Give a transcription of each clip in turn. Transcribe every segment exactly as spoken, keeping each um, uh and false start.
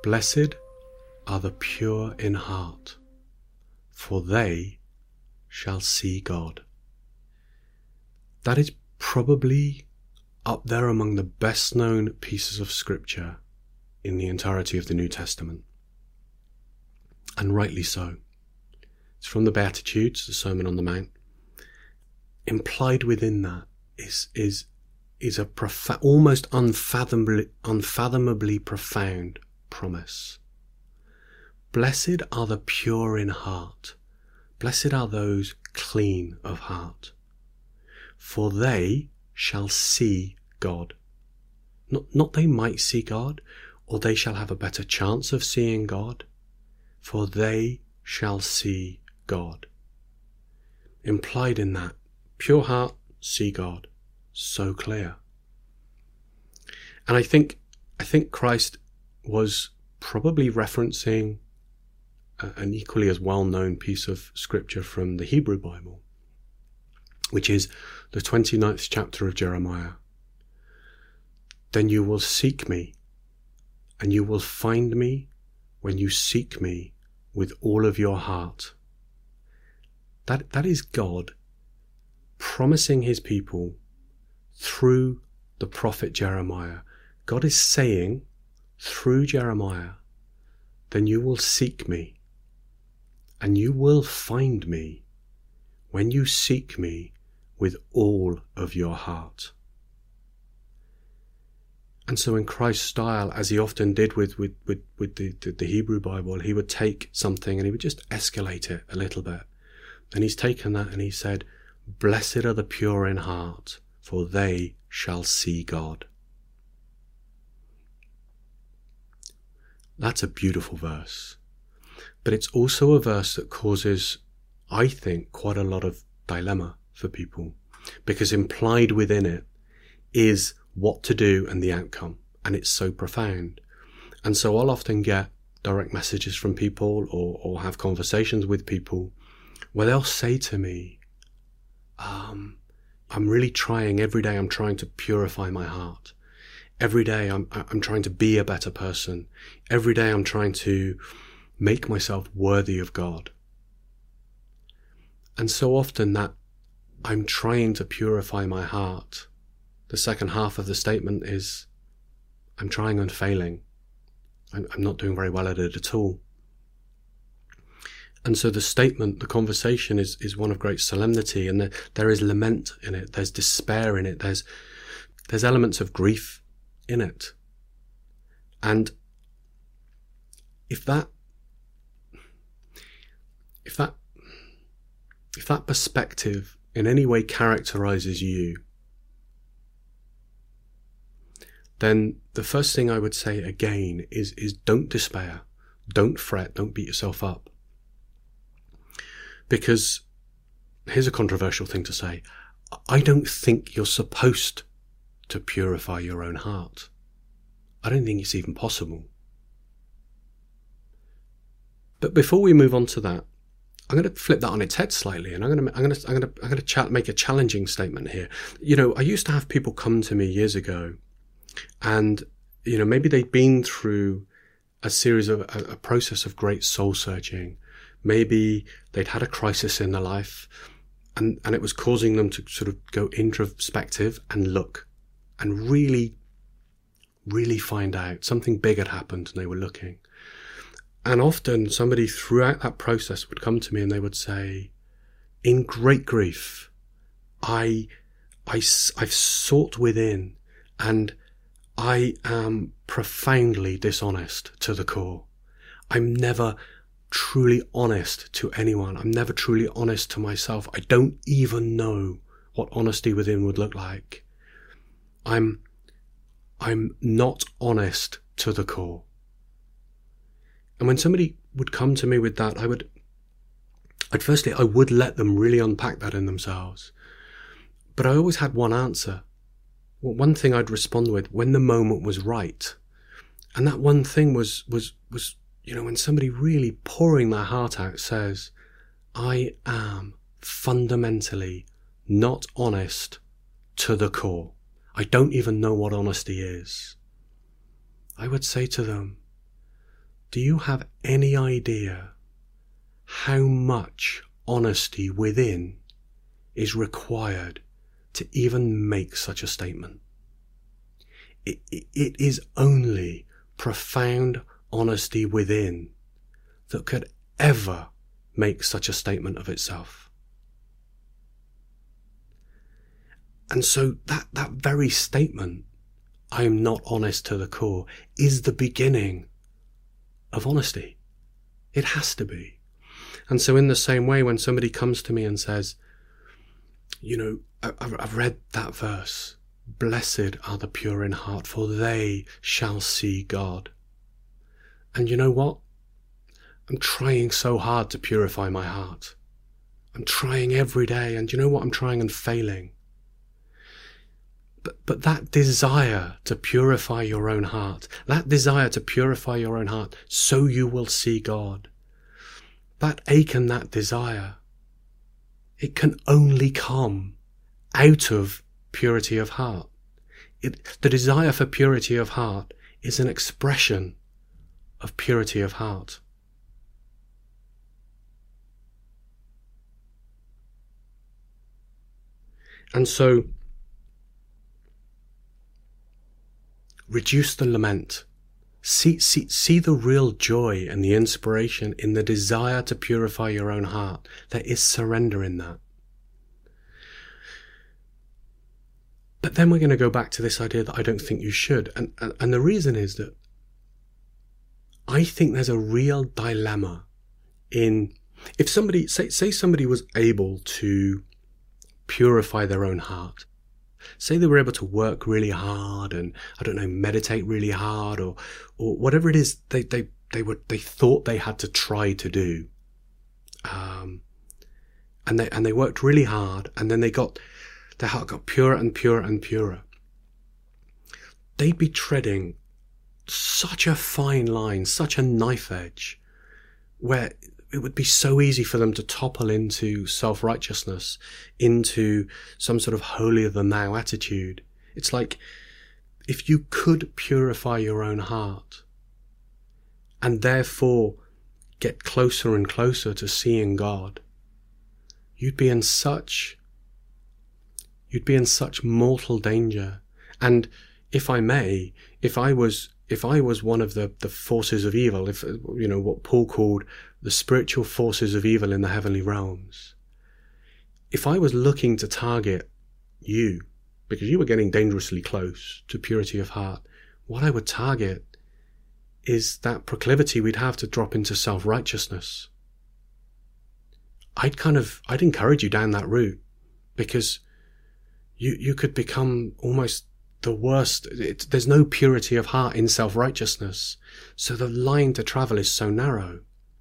Blessed are the pure in heart, for they shall see God. That is probably up there among the best known pieces of scripture in the entirety of the New Testament. And rightly so. It's from the Beatitudes, the Sermon on the Mount. Implied within that is is is a prof- almost unfathomably, unfathomably profound promise. Blessed are the pure in heart. Blessed are those clean of heart, for they shall see God. Not, not they might see God, or they shall have a better chance of seeing God, for they shall see God. Implied in that, pure heart, see God. So clear. And I think, I think Christ was probably referencing a, an equally as well-known piece of scripture from the Hebrew Bible, which is the twenty-ninth chapter of Jeremiah. Then you will seek me, and you will find me when you seek me with all of your heart. That, that is God promising his people through the prophet Jeremiah. God is saying through Jeremiah, then you will seek me, and you will find me when you seek me with all of your heart. And so in Christ's style, as he often did with, with, with, with the, the, the Hebrew Bible, he would take something and he would just escalate it a little bit. And he's taken that and he said, blessed are the pure in heart, for they shall see God. That's a beautiful verse. But it's also a verse that causes, I think, quite a lot of dilemma for people, because implied within it is what to do and the outcome, and it's so profound. And so I'll often get direct messages from people or, or have conversations with people where they'll say to me, um, I'm really trying, every day I'm trying to purify my heart. Every day I'm, I'm trying to be a better person. Every day I'm trying to make myself worthy of God. And so often that I'm trying to purify my heart, the second half of the statement is, I'm trying and failing. I'm, I'm not doing very well at it at all. And so the statement, the conversation is, is one of great solemnity, and there, there is lament in it. There's despair in it. There's, there's elements of grief in it. And if that, if that, if that perspective in any way characterizes you, then the first thing I would say again is, is don't despair. Don't fret. Don't beat yourself up. Because here's a controversial thing to say. I don't think you're supposed to purify your own heart. I don't think it's even possible. But before we move on to that, I'm going to flip that on its head slightly, and I'm going to I'm going to I'm going to I'm going to chat, make a challenging statement here. You know, I used to have people come to me years ago, and you know, maybe they'd been through a series of a, a process of great soul searching. Maybe they'd had a crisis in their life, and, and it was causing them to sort of go introspective and look and really, really find out something big had happened, and they were looking. And often somebody throughout that process would come to me and they would say, in great grief, I, I, I've sought within, and I am profoundly dishonest to the core. I'm never truly honest to anyone. I'm never truly honest to myself. I don't even know what honesty within would look like. I'm, I'm not honest to the core. And when somebody would come to me with that, I would, I'd firstly, I would let them really unpack that in themselves. But I always had one answer. Well, one thing I'd respond with when the moment was right. And that one thing was, was, was, you know, when somebody really pouring their heart out says, I am fundamentally not honest to the core. I don't even know what honesty is. I would say to them, do you have any idea how much honesty within is required to even make such a statement? It, it, it is only profound honesty within that could ever make such a statement of itself. And so that, that very statement, I am not honest to the core, is the beginning of honesty. It has to be. And so in the same way, when somebody comes to me and says, you know, I've, I've read that verse, blessed are the pure in heart, for they shall see God. And you know what? I'm trying so hard to purify my heart. I'm trying every day, and you know what? I'm trying and failing. But, but that desire to purify your own heart, that desire to purify your own heart so you will see God, that ache and that desire, it can only come out of purity of heart. It, the desire for purity of heart is an expression of purity of heart. And so, reduce the lament. See, see, see the real joy and the inspiration in the desire to purify your own heart. There is surrender in that. But then we're going to go back to this idea that I don't think you should. And, and, and the reason is that I think there's a real dilemma in, if somebody, say, say somebody was able to purify their own heart. Say they were able to work really hard and, I don't know, meditate really hard, or, or whatever it is they, they, they were, they thought they had to try to do. Um, and they, and they worked really hard, and then they got, their heart got purer and purer and purer. They'd be treading such a fine line, such a knife edge, where it would be so easy for them to topple into self-righteousness, into some sort of holier-than-thou attitude. It's like, if you could purify your own heart, and therefore get closer and closer to seeing God, you'd be in such, you'd be in such mortal danger. And if I may, if I was, if I was one of the, the forces of evil, if, you know, what Paul called the spiritual forces of evil in the heavenly realms, if I was looking to target you, because you were getting dangerously close to purity of heart, what I would target is that proclivity we'd have to drop into self-righteousness. I'd kind of, I'd encourage you down that route, because you, you could become almost the worst. It, there's no purity of heart in self-righteousness. So the line to travel is so narrow.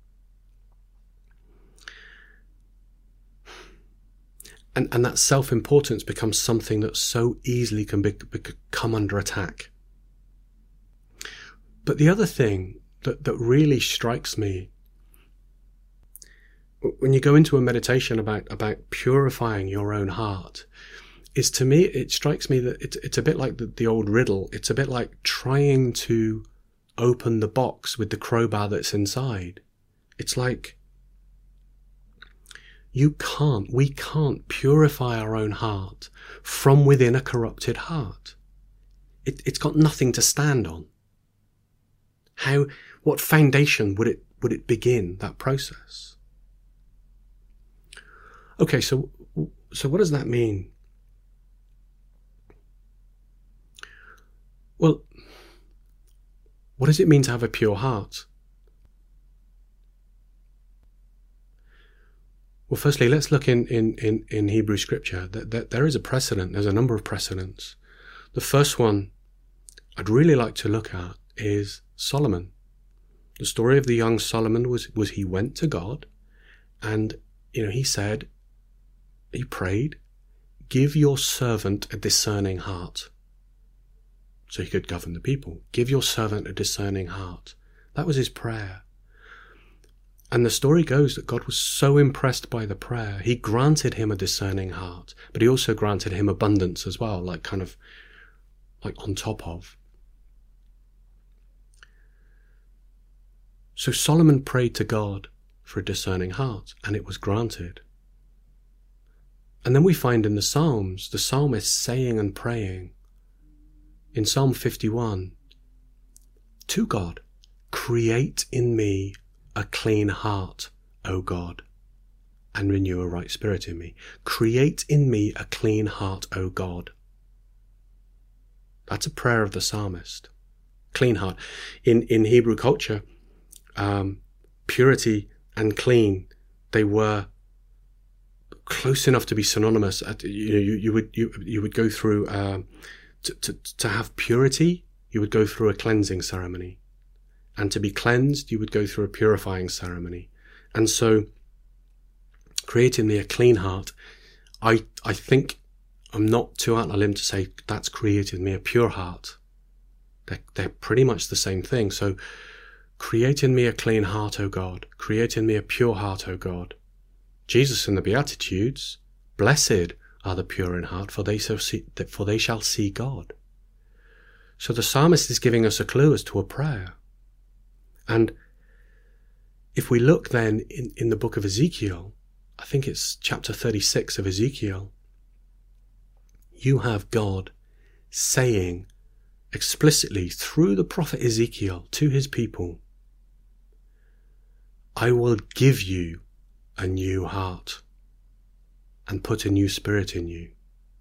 And, and that self-importance becomes something that so easily can be, be, come under attack. But the other thing that, that really strikes me, when you go into a meditation about, about purifying your own heart, is, to me, it strikes me that it's, it's a bit like the, the old riddle. It's a bit like trying to open the box with the crowbar that's inside. It's like, you can't, we can't purify our own heart from within a corrupted heart. It, it's got nothing to stand on. How, what foundation would it, would it begin that process? Okay, so, so what does that mean? Well, what does it mean to have a pure heart? Well, firstly, let's look in, in, in, in Hebrew scripture. That, that there is a precedent. There's a number of precedents. The first one I'd really like to look at is Solomon. The story of the young Solomon was, was he went to God, and, you know, he said, he prayed, give your servant a discerning heart. So he could govern the people. Give your servant a discerning heart. That was his prayer. And the story goes that God was so impressed by the prayer, he granted him a discerning heart, but he also granted him abundance as well, like kind of like on top of. So Solomon prayed to God for a discerning heart, and it was granted. And then we find in the Psalms, the psalmist saying and praying in Psalm fifty-one to God, create in me a clean heart, O God, and renew a right spirit in me. Create in me a clean heart, O God. That's a prayer of the psalmist. Clean heart. In, in Hebrew culture, um, purity and clean, they were close enough to be synonymous. You know, you, you would you you would go through um, to, to to have purity. You would go through a cleansing ceremony, and to be cleansed, you would go through a purifying ceremony. And so, creating me a clean heart, I I think I'm not too out on a limb to say that's created me a pure heart. They're they're pretty much the same thing. So, create in me a clean heart, O God. Create in me a pure heart, O God. Jesus in the Beatitudes, blessed are the pure in heart, for they shall see, for they shall see God. So the psalmist is giving us a clue as to a prayer. And if we look then in, in the book of Ezekiel, I think it's chapter thirty-six of Ezekiel, you have God saying explicitly through the prophet Ezekiel to his people, I will give you a new heart and put a new spirit in you.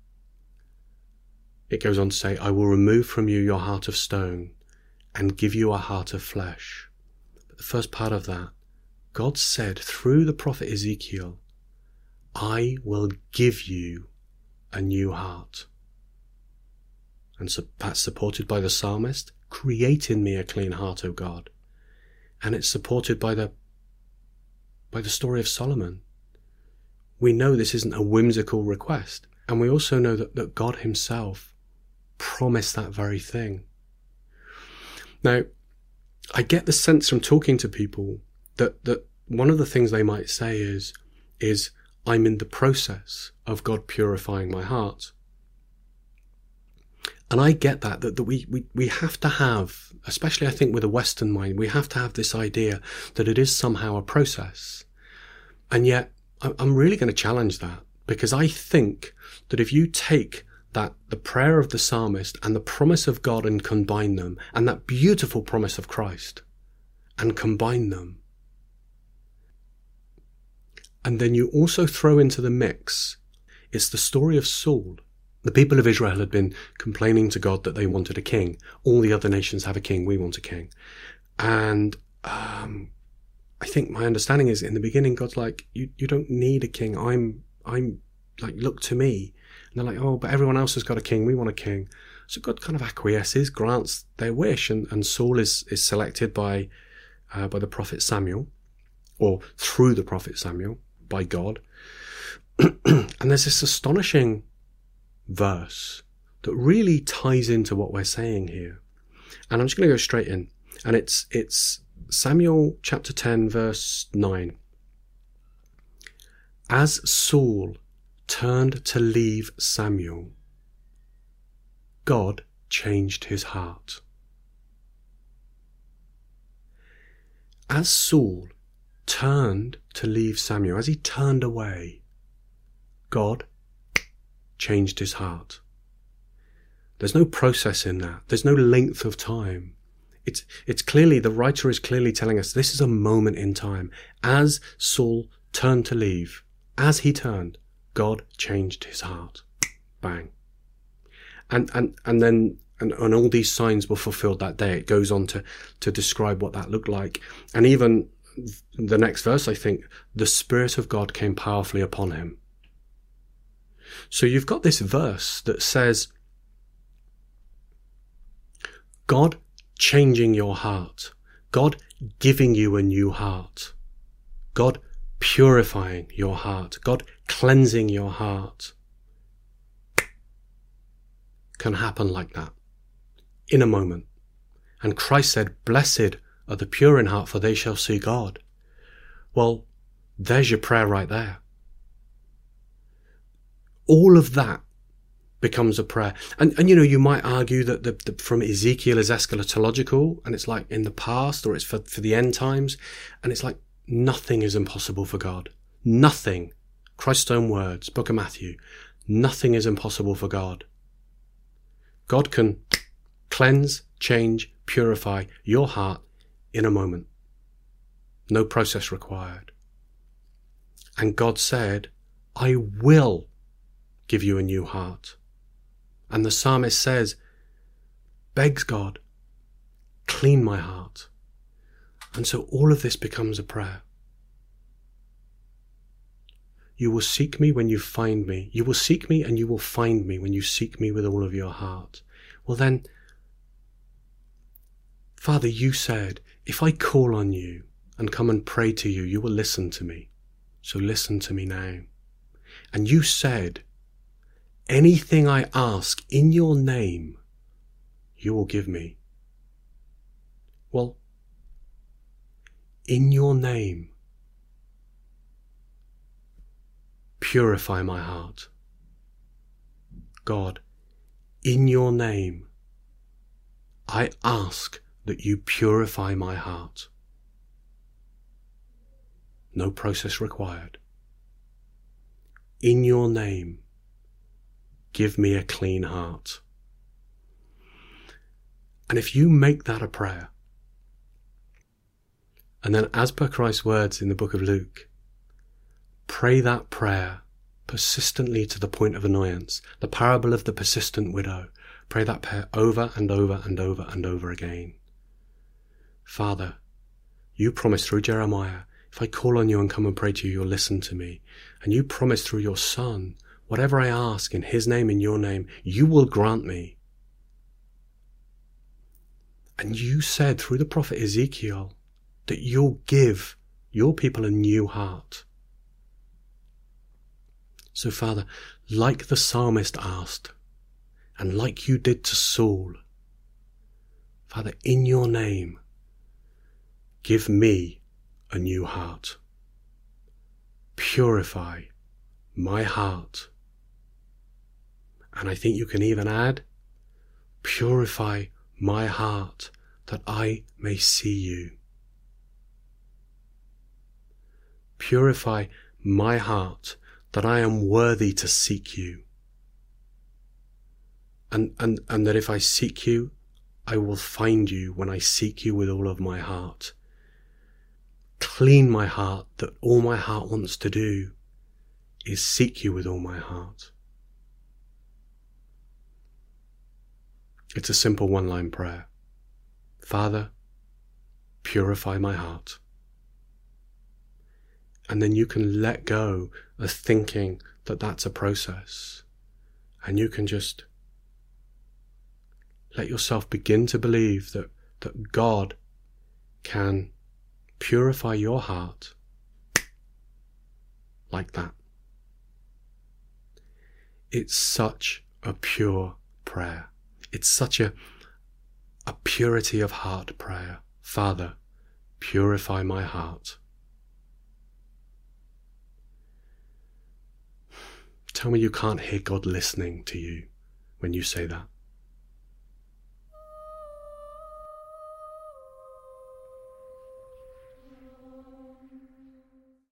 It goes on to say, I will remove from you your heart of stone and give you a heart of flesh. But the first part of that, God said through the prophet Ezekiel, I will give you a new heart. And so that's supported by the psalmist, create in me a clean heart, O God. And it's supported by the by the story of Solomon. We know this isn't a whimsical request, and we also know that, that God himself promised that very thing. Now, I get the sense from talking to people that, that one of the things they might say is, is I'm in the process of God purifying my heart. And I get that, that, that we, we, we have to have, especially I think with a Western mind, we have to have this idea that it is somehow a process. And yet, I'm really going to challenge that, because I think that if you take that, the prayer of the psalmist and the promise of God and combine them, and that beautiful promise of Christ, and combine them, and then you also throw into the mix, it's the story of Saul. The people of Israel had been complaining to God that they wanted a king. All the other nations have a king, we want a king. And um, I think my understanding is in the beginning, God's like, you, you don't need a king. I'm, I'm like, look to me. And they're like, oh, but everyone else has got a king. We want a king. So God kind of acquiesces, grants their wish. And, and Saul is, is selected by, uh, by the prophet Samuel, or through the prophet Samuel, by God. And there's this astonishing verse that really ties into what we're saying here. And I'm just going to go straight in. And it's it's Samuel chapter ten, verse nine. As Saul turned to leave Samuel, God changed his heart. As Saul turned to leave Samuel, as he turned away, God changed his heart. There's no process in that. There's no length of time. It's, it's clearly, the writer is clearly telling us this is a moment in time. As Saul turned to leave, as he turned, God changed his heart. Bang. And, and, and then, and, and all these signs were fulfilled that day. It goes on to, to describe what that looked like. And even the next verse, I think, the Spirit of God came powerfully upon him. So you've got this verse that says, God changing your heart, God giving you a new heart, God purifying your heart, God cleansing your heart, can happen like that in a moment. And Christ said, blessed are the pure in heart, for they shall see God. Well, there's your prayer right there. All of that becomes a prayer. And, and you know, you might argue that the, the, from Ezekiel is eschatological, and it's like in the past, or it's for, for the end times. And it's like nothing is impossible for God. Nothing. Christ's own words, Book of Matthew. Nothing is impossible for God. God can cleanse, change, purify your heart in a moment. No process required. And God said, I will give you a new heart. And the psalmist says, begs God, clean my heart. And so all of this becomes a prayer. You will seek me when you find me. You will seek me and you will find me when you seek me with all of your heart. Well then, Father, you said, if I call on you and come and pray to you, you will listen to me. So listen to me now. And you said, anything I ask in your name, you will give me. Well, in your name, purify my heart. God, in your name, I ask that you purify my heart. No process required. In your name, give me a clean heart. And if you make that a prayer, and then as per Christ's words in the book of Luke, pray that prayer persistently to the point of annoyance, the parable of the persistent widow, pray that prayer over and over and over and over again. Father, you promised through Jeremiah, if I call on you and come and pray to you, you'll listen to me. And you promised through your Son, whatever I ask in his name, in your name, you will grant me. And you said through the prophet Ezekiel that you'll give your people a new heart. So Father, like the psalmist asked, and like you did to Saul, Father, in your name, give me a new heart. Purify my heart. And I think you can even add, purify my heart that I may see you. Purify my heart that I am worthy to seek you. And, and, and that if I seek you, I will find you when I seek you with all of my heart. Clean my heart, that all my heart wants to do is seek you with all my heart. It's a simple one-line prayer. Father, purify my heart. And then you can let go of thinking that that's a process. And you can just let yourself begin to believe that, that God can purify your heart like that. It's such a pure prayer. It's such a, a purity of heart prayer. Father, purify my heart. Tell me you can't hear God listening to you when you say that.